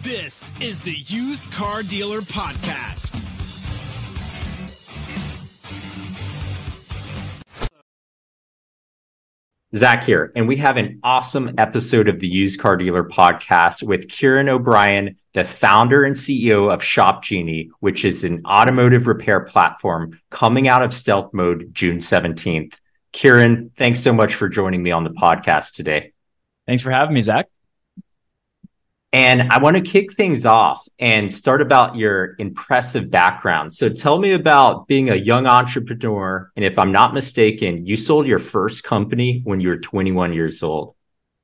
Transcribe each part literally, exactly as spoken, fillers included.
This is the Used Car Dealer Podcast. Zach here, and we have an awesome episode of the Used Car Dealer Podcast with Kieran O'Brien, the founder and C E O of ShopGenie, which is an automotive repair platform coming out of stealth mode June seventeenth. Kieran, thanks so much for joining me on the podcast today. Thanks for having me, Zach. And I want to kick things off and start about your impressive background. So tell me about being a young entrepreneur. And if I'm not mistaken, you sold your first company when you were twenty-one years old.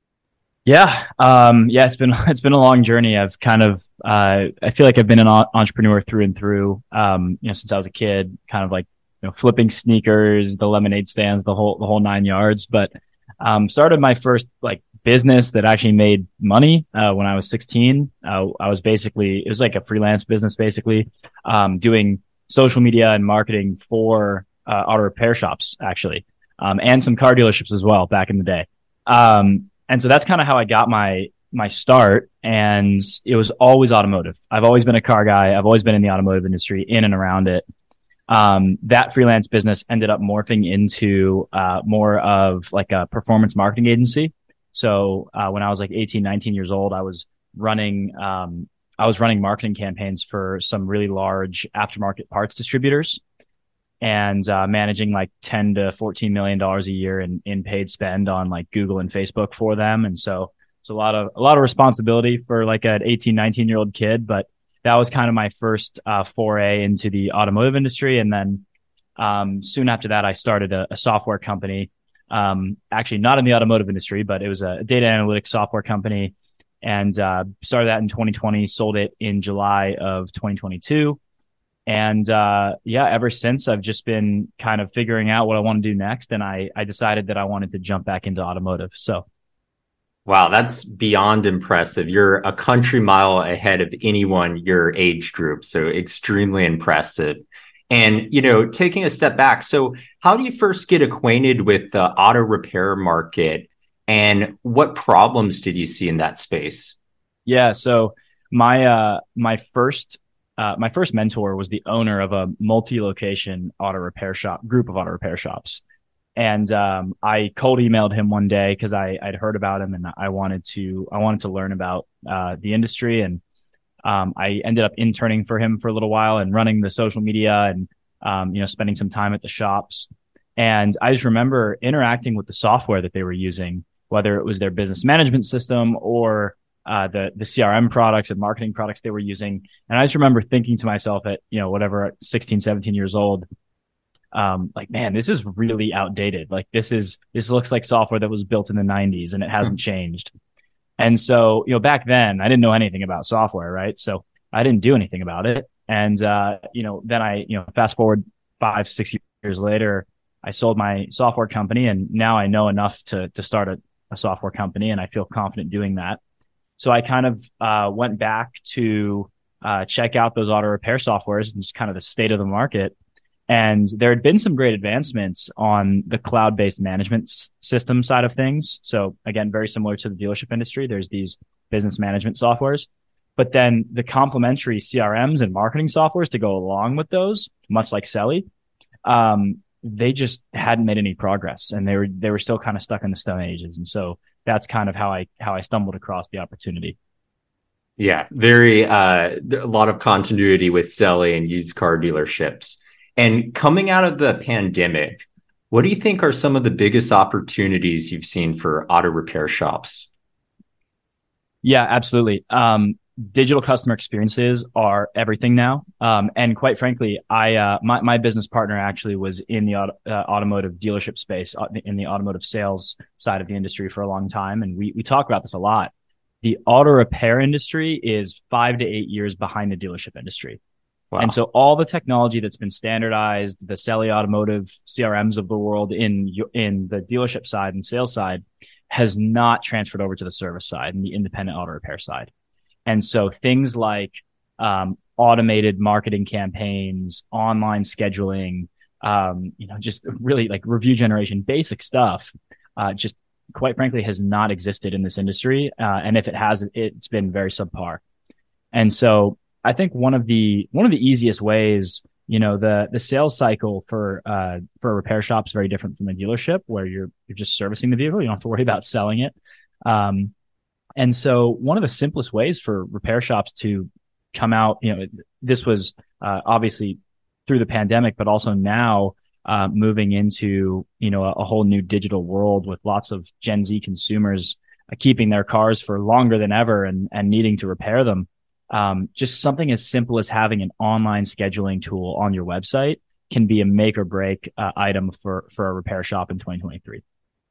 Yeah. Um, yeah, it's been, it's been a long journey. I've kind of, uh, I feel like I've been an entrepreneur through and through, um, you know, since I was a kid, kind of like, you know, flipping sneakers, the lemonade stands, the whole, the whole nine yards. But, um, started my first like business that actually made money uh, when I was sixteen. Uh, I was basically, it was like a freelance business, basically, um, doing social media and marketing for uh, auto repair shops, actually, um, and some car dealerships as well back in the day. Um, and so that's kind of how I got my my start. And it was always automotive. I've always been a car guy. I've always been in the automotive industry, in and around it. Um, that freelance business ended up morphing into uh, more of like a performance marketing agency. So, uh, when I was like eighteen, nineteen years old, I was running, um, I was running marketing campaigns for some really large aftermarket parts distributors and, uh, managing like ten to fourteen million dollars a year in, in paid spend on like Google and Facebook for them. And so it's a lot of, a lot of responsibility for like an eighteen, nineteen year old kid, but that was kind of my first, uh, foray into the automotive industry. And then, um, soon after that, I started a, a software company. Um, actually not in the automotive industry, but it was a data analytics software company, and, uh, started that in twenty twenty, sold it in July of twenty twenty-two. And, uh, yeah, ever since I've just been kind of figuring out what I want to do next. And I, I decided that I wanted to jump back into automotive. So. Wow, that's beyond impressive. You're a country mile ahead of anyone your age group. So extremely impressive. And, you know, taking a step back, so how do you first get acquainted with the auto repair market, and what problems did you see in that space? Yeah, so my uh, my first uh, my first mentor was the owner of a multi-location auto repair shop, group of auto repair shops, and um, I cold emailed him one day because I I'd heard about him and I wanted to I wanted to learn about uh, the industry. And Um, I ended up interning for him for a little while and running the social media and, um, you know, spending some time at the shops. And I just remember interacting with the software that they were using, whether it was their business management system or, uh, the, the C R M products and marketing products they were using. And I just remember thinking to myself at, you know, whatever, sixteen, seventeen years old, um, like, man, this is really outdated. Like this is, this looks like software that was built in the nineties and it hasn't changed. And so, you know, back then I didn't know anything about software, right? So I didn't do anything about it. And, uh, you know, then I, you know, fast forward five, six years later, I sold my software company, and now I know enough to, to start a, a software company, and I feel confident doing that. So I kind of, uh, went back to, uh, check out those auto repair softwares and just kind of the state of the market. And there had been some great advancements on the cloud-based management s- system side of things. So again, very similar to the dealership industry, there's these business management softwares, but then the complementary C R Ms and marketing softwares to go along with those, much like Selly, um, they just hadn't made any progress, and they were they were still kind of stuck in the Stone Ages. And so that's kind of how I how I stumbled across the opportunity. Yeah, very uh, a lot of continuity with Selly and used car dealerships. And coming out of the pandemic, what do you think are some of the biggest opportunities you've seen for auto repair shops? Yeah, absolutely. Um, digital customer experiences are everything now. Um, and quite frankly, I, uh, my, my business partner actually was in the auto, uh, automotive dealership space, uh, in the automotive sales side of the industry for a long time. And we, we talk about this a lot. The auto repair industry is five to eight years behind the dealership industry. Wow. And so all the technology that's been standardized, the Selly Automotive C R Ms of the world in, in the dealership side and sales side has not transferred over to the service side and the independent auto repair side. And so things like, um, automated marketing campaigns, online scheduling, um, you know, just really like review generation, basic stuff, uh, just quite frankly has not existed in this industry. Uh, and if it has, it's been very subpar. And so I think one of the one of the easiest ways, you know, the the sales cycle for uh for a repair shop is very different from a dealership where you're you're just servicing the vehicle. You don't have to worry about selling it. Um, and so one of the simplest ways for repair shops to come out, you know, this was uh, obviously through the pandemic, but also now uh, moving into, you know, a, a whole new digital world with lots of Gen Z consumers uh, keeping their cars for longer than ever and, and needing to repair them. Um, just something as simple as having an online scheduling tool on your website can be a make or break uh, item for, for a repair shop in twenty twenty-three.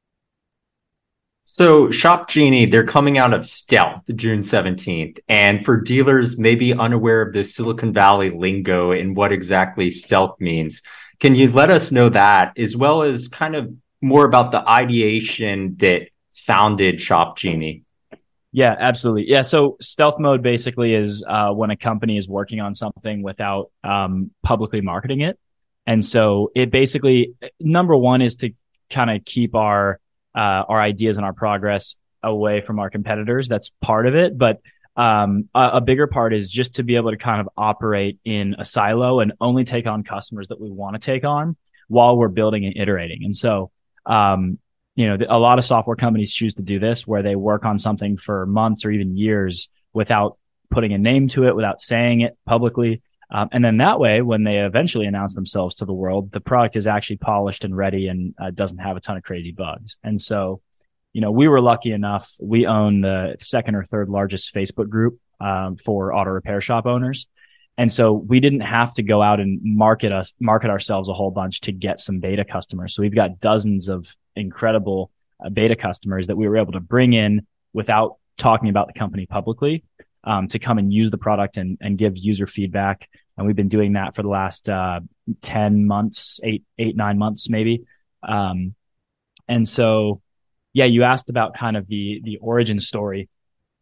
So ShopGenie, they're coming out of Stealth June seventeenth. And for dealers maybe unaware of the Silicon Valley lingo and what exactly Stealth means, can you let us know that, as well as kind of more about the ideation that founded ShopGenie? Yeah, absolutely. Yeah. So stealth mode basically is uh, when a company is working on something without um, publicly marketing it. And so it basically, number one is to kind of keep our uh, our ideas and our progress away from our competitors. That's part of it. But um, a, a bigger part is just to be able to kind of operate in a silo and only take on customers that we want to take on while we're building and iterating. And so, um, you know, a lot of software companies choose to do this where they work on something for months or even years without putting a name to it, without saying it publicly. Um, and then that way, when they eventually announce themselves to the world, the product is actually polished and ready and uh, doesn't have a ton of crazy bugs. And so, you know, we were lucky enough. We own the second or third largest Facebook group um, for auto repair shop owners. And so we didn't have to go out and market us, market ourselves a whole bunch to get some beta customers. So we've got dozens of incredible uh, beta customers that we were able to bring in without talking about the company publicly um, to come and use the product and, and give user feedback. And we've been doing that for the last uh, ten months, eight, eight, nine months, maybe. Um, and so, yeah, you asked about kind of the, the origin story.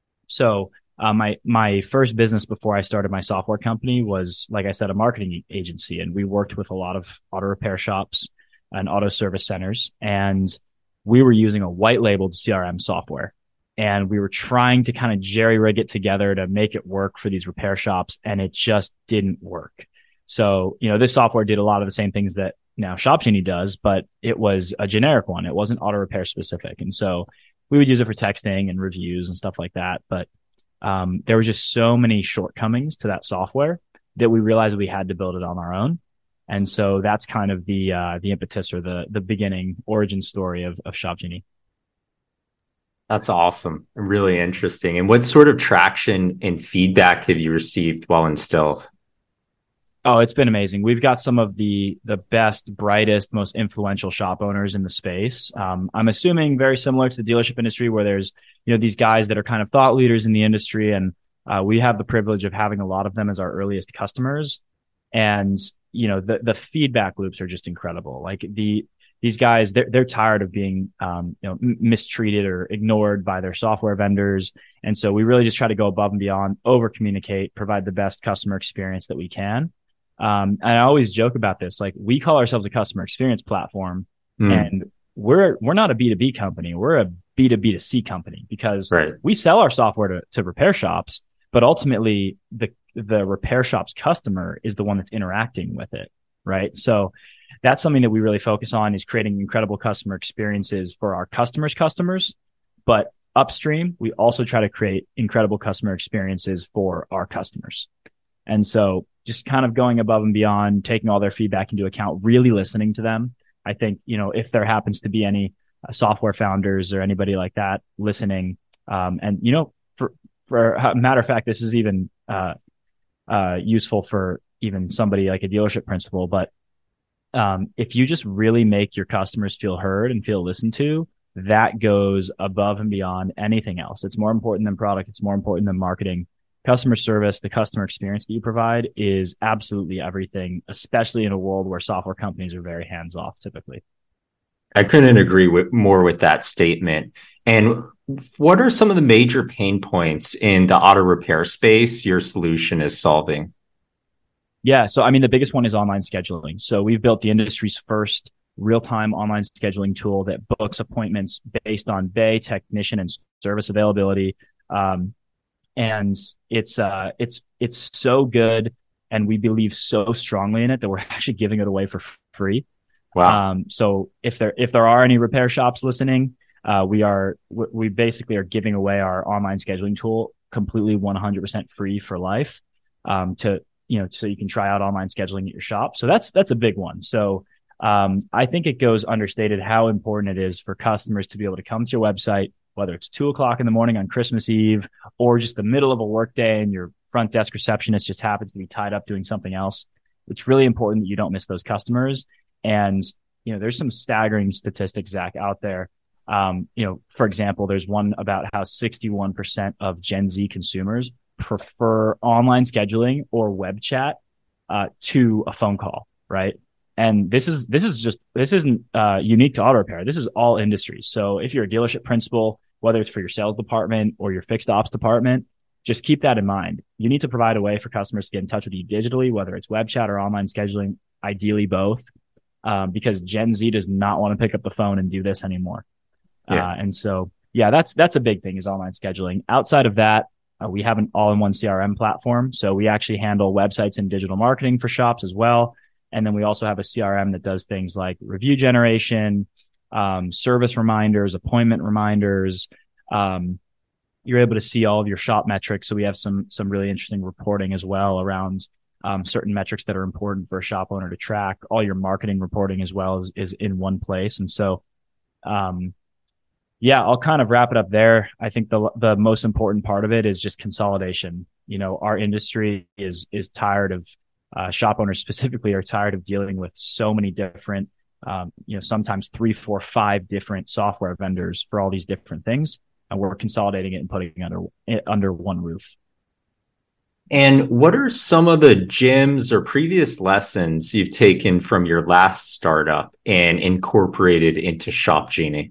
So Uh, my my first business before I started my software company was, like I said, a marketing agency, and we worked with a lot of auto repair shops and auto service centers, and we were using a white labeled C R M software, and we were trying to kind of jerry rig it together to make it work for these repair shops, and it just didn't work. So, you know, this software did a lot of the same things that now ShopGenie does, but it was a generic one. It wasn't auto repair specific, and so we would use it for texting and reviews and stuff like that, but Um, there were just so many shortcomings to that software that we realized we had to build it on our own. And so that's kind of the, uh, the impetus or the, the beginning origin story of, of ShopGenie. That's awesome. Really interesting. And what sort of traction and feedback have you received while in Stealth? Oh, it's been amazing. We've got some of the the best, brightest, most influential shop owners in the space. Um, I'm assuming very similar to the dealership industry, where there's, you know, these guys that are kind of thought leaders in the industry, and uh, we have the privilege of having a lot of them as our earliest customers. And you know, the the feedback loops are just incredible. Like the these guys, they're they're tired of being um, you know, m- mistreated or ignored by their software vendors, and so we really just try to go above and beyond, over communicate, provide the best customer experience that we can. Um, and I always joke about this. Like, we call ourselves a customer experience platform, mm. and we're, we're not a B two B company. We're a B two B to C company, because right. we sell our software to, to repair shops, but ultimately the, the repair shop's customer is the one that's interacting with it. Right. So that's something that we really focus on, is creating incredible customer experiences for our customers' customers. But upstream, we also try to create incredible customer experiences for our customers. And so just kind of going above and beyond, taking all their feedback into account, really listening to them. I think, you know, if there happens to be any uh, software founders or anybody like that listening, um, and, you know, for, for a matter of fact, this is even uh, uh, useful for even somebody like a dealership principal. But um, if you just really make your customers feel heard and feel listened to, that goes above and beyond anything else. It's more important than product. It's more important than marketing. Customer service, the customer experience that you provide, is absolutely everything, especially in a world where software companies are very hands-off typically. I couldn't agree with more with that statement. And what are some of the major pain points in the auto repair space your solution is solving? Yeah, so I mean, the biggest one is online scheduling. So we've built the industry's first real-time online scheduling tool that books appointments based on bay, technician, and service availability. Um, and it's uh it's it's so good, and we believe so strongly in it that we're actually giving it away for free. Wow. Um, so if there if there are any repair shops listening, uh, we are we basically are giving away our online scheduling tool completely one hundred percent free for life. Um, to you know, so you can try out online scheduling at your shop. So that's that's a big one. So um, I think it goes understated how important it is for customers to be able to come to your website, whether it's two o'clock in the morning on Christmas Eve or just the middle of a workday and your front desk receptionist just happens to be tied up doing something else. It's really important that you don't miss those customers. And, you know, there's some staggering statistics, Zach, out there. Um, you know, for example, there's one about how sixty-one percent of Gen Z consumers prefer online scheduling or web chat uh, to a phone call, right? And this is this is just this isn't uh, unique to auto repair. This is all industries. So if you're a dealership principal, whether it's for your sales department or your fixed ops department, just keep that in mind. You need to provide a way for customers to get in touch with you digitally, whether it's web chat or online scheduling, ideally both, um, because Gen Z does not want to pick up the phone and do this anymore. Yeah. Uh, and so, yeah, that's that's a big thing is online scheduling. Outside of that, uh, we have an all-in-one C R M platform. So we actually handle websites and digital marketing for shops as well. And then we also have a C R M that does things like review generation, um, service reminders, appointment reminders. Um, you're able to see all of your shop metrics. So we have some some really interesting reporting as well around um, certain metrics that are important for a shop owner to track. All your marketing reporting as well is, is in one place. And so, um, yeah, I'll kind of wrap it up there. I think the the most important part of it is just consolidation. You know, our industry is is tired of uh, shop owners specifically are tired of dealing with so many different, um, you know, sometimes three, four, five different software vendors for all these different things, and we're consolidating it and putting it under it under one roof. And what are some of the gems or previous lessons you've taken from your last startup and incorporated into ShopGenie?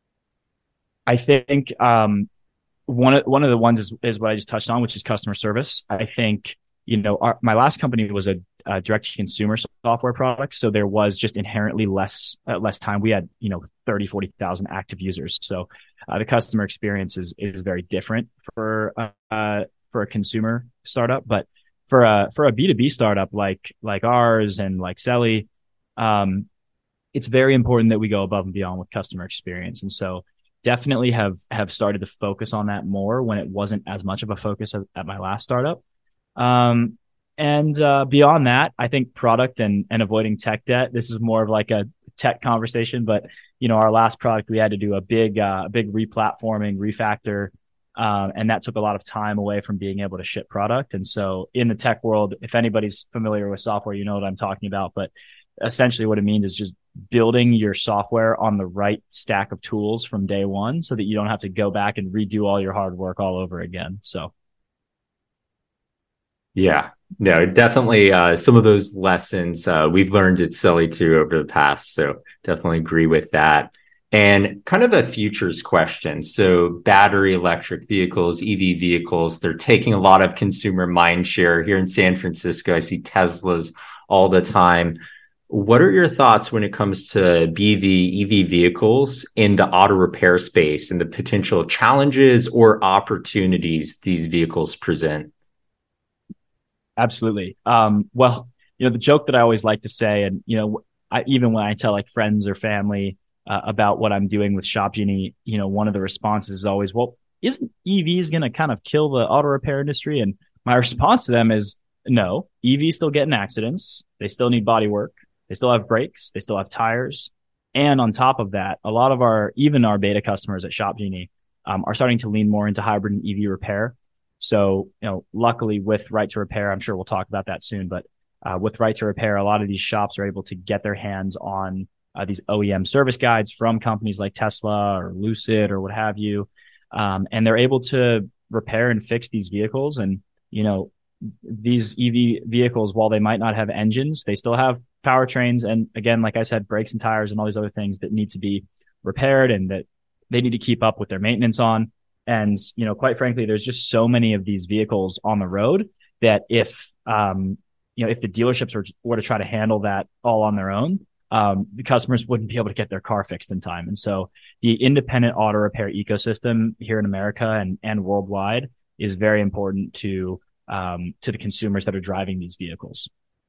I think um, one of one of the ones is is what I just touched on, which is customer service. I think you know our, my last company was a, a direct to consumer software product, so there was just inherently less uh, less time. We had you know thirty, forty thousand active users, so uh, the customer experience is is very different for uh, for a consumer startup. But for a for a B two B startup like like ours and like Selly, um, it's very important that we go above and beyond with customer experience, and so. Definitely have have started to focus on that more when it wasn't as much of a focus at, at my last startup. Um, and uh, beyond that, I think product and and avoiding tech debt. This is more of like a tech conversation, but you know, our last product we had to do a big uh, big replatforming, refactor, um, and that took a lot of time away from being able to ship product. And so, in the tech world, if anybody's familiar with software, you know what I'm talking about. But essentially, what it means is just building your software on the right stack of tools from day one so that you don't have to go back and redo all your hard work all over again. So. Yeah, no, definitely. Uh, some of those lessons uh, we've learned at Selly too over the past. So definitely agree with that. And kind of a futures question. So battery electric vehicles, E V vehicles, they're taking a lot of consumer mind share here in San Francisco. I see Teslas all the time. What are your thoughts when it comes to B V, E V vehicles in the auto repair space and the potential challenges or opportunities these vehicles present? Absolutely. Um, well, you know, the joke that I always like to say, and, you know, I, even when I tell like friends or family uh, about what I'm doing with ShopGenie, you know, one of the responses is always, well, isn't E Vs going to kind of kill the auto repair industry? And my response to them is, no, E Vs still get in accidents. They still need body work. They still have brakes. They still have tires. And on top of that, a lot of our, even our beta customers at ShopGenie um, are starting to lean more into hybrid and E V repair. So, you know, luckily with Right to Repair, I'm sure we'll talk about that soon, but uh, with Right to Repair, a lot of these shops are able to get their hands on uh, these O E M service guides from companies like Tesla or Lucid or what have you. Um, and they're able to repair and fix these vehicles. And, you know, these E V vehicles, while they might not have engines, they still have powertrains. And again, like I said, brakes and tires and all these other things that need to be repaired and that they need to keep up with their maintenance on. And, you know, quite frankly, there's just so many of these vehicles on the road that if, um, you know, if the dealerships were, were to try to handle that all on their own, um, the customers wouldn't be able to get their car fixed in time. And so the independent auto repair ecosystem here in America and, and worldwide is very important to um, to the consumers that are driving these vehicles.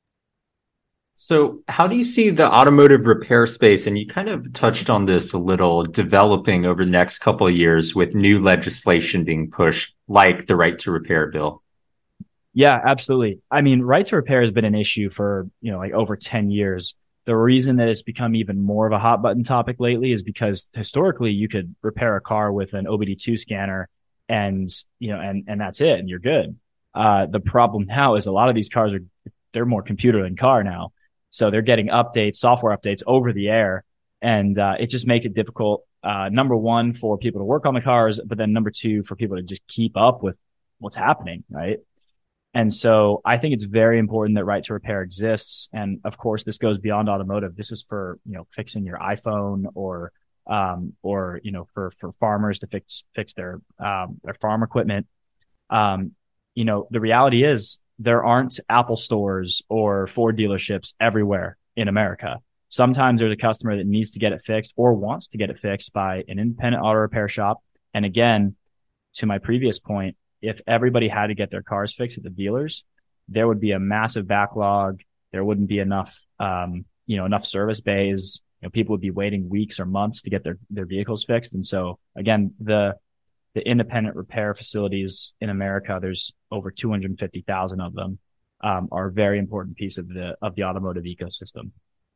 So how do you see the automotive repair space, and you kind of touched on this a little, developing over the next couple of years with new legislation being pushed, like the right to repair bill? Yeah, absolutely. I mean, right to repair has been an issue for, you know, like over ten years. The reason that it's become even more of a hot button topic lately is because historically you could repair a car with an O B D two scanner and, you know, and, and that's it, and you're good. Uh, the problem now is a lot of these cars are, they're more computer than car now. So they're getting updates, software updates over the air. And uh, it just makes it difficult, uh, number one, for people to work on the cars, but then number two, for people to just keep up with what's happening, right? And so I think it's very important that right to repair exists. And of course, this goes beyond automotive. This is for, you know, fixing your iPhone, or, um, or, you know, for, for farmers to fix, fix their, um, their farm equipment. Um, you know, the reality is there aren't Apple stores or Ford dealerships everywhere in America. Sometimes there's a customer that needs to get it fixed or wants to get it fixed by an independent auto repair shop. And again, to my previous point, if everybody had to get their cars fixed at the dealers, there would be a massive backlog. There wouldn't be enough, um, you know, enough service bays. You know, people would be waiting weeks or months to get their, their vehicles fixed. And so again, the, the independent repair facilities in America, there's over two hundred fifty thousand of them, um, are a very important piece of the, of the automotive ecosystem.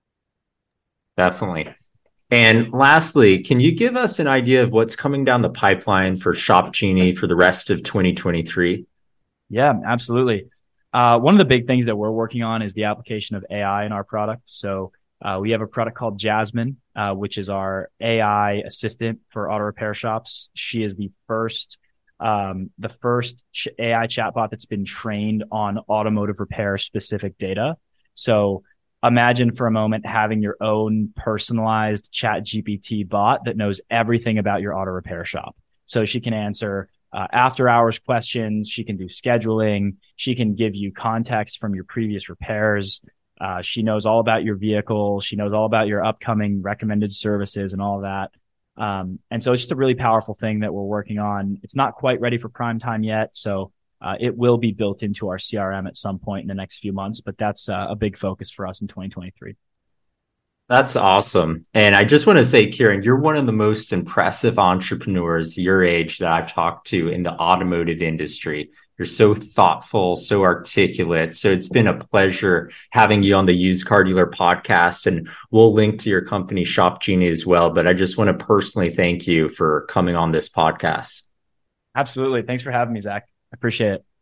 Definitely. And lastly, can you give us an idea of what's coming down the pipeline for Shop Genie for the rest of twenty twenty-three? Yeah, absolutely. Uh, one of the big things that we're working on is the application of A I in our product. So uh, we have a product called Jasmine, uh, which is our A I assistant for auto repair shops. She is the first, um, the first ch- A I chatbot that's been trained on automotive repair specific data. So imagine for a moment having your own personalized Chat G P T bot that knows everything about your auto repair shop. So she can answer uh, after hours questions. She can do scheduling. She can give you context from your previous repairs. Uh, she knows all about your vehicle. She knows all about your upcoming recommended services and all of that. Um, and so it's just a really powerful thing that we're working on. It's not quite ready for prime time yet. So Uh, it will be built into our C R M at some point in the next few months, but that's uh, a big focus for us in twenty twenty-three. That's awesome. And I just want to say, Kieran, you're one of the most impressive entrepreneurs your age that I've talked to in the automotive industry. You're so thoughtful, so articulate. So it's been a pleasure having you on the Used Car Dealer podcast, and we'll link to your company, Shop Genie, as well. But I just want to personally thank you for coming on this podcast. Absolutely. Thanks for having me, Zach. I appreciate it.